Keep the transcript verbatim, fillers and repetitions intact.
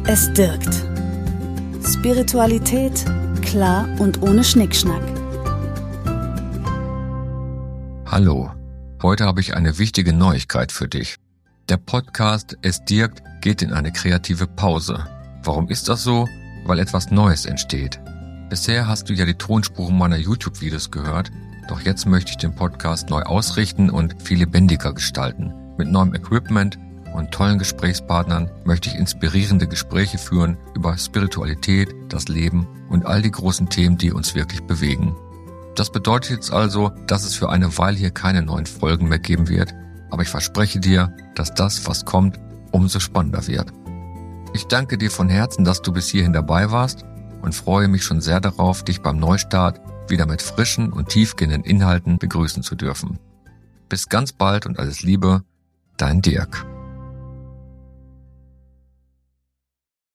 Es dirgt. Spiritualität klar und ohne Schnickschnack. Hallo, heute habe ich eine wichtige Neuigkeit für dich. Der Podcast Es dirgt geht in eine kreative Pause. Warum ist das so? Weil etwas Neues entsteht. Bisher hast du ja die Tonspuren meiner YouTube-Videos gehört, doch jetzt möchte ich den Podcast neu ausrichten und viel lebendiger gestalten. Mit neuem Equipment und tollen Gesprächspartnern möchte ich inspirierende Gespräche führen über Spiritualität, das Leben und all die großen Themen, die uns wirklich bewegen. Das bedeutet jetzt also, dass es für eine Weile hier keine neuen Folgen mehr geben wird, aber ich verspreche dir, dass das, was kommt, umso spannender wird. Ich danke dir von Herzen, dass du bis hierhin dabei warst und freue mich schon sehr darauf, dich beim Neustart wieder mit frischen und tiefgehenden Inhalten begrüßen zu dürfen. Bis ganz bald und alles Liebe, dein Dirk.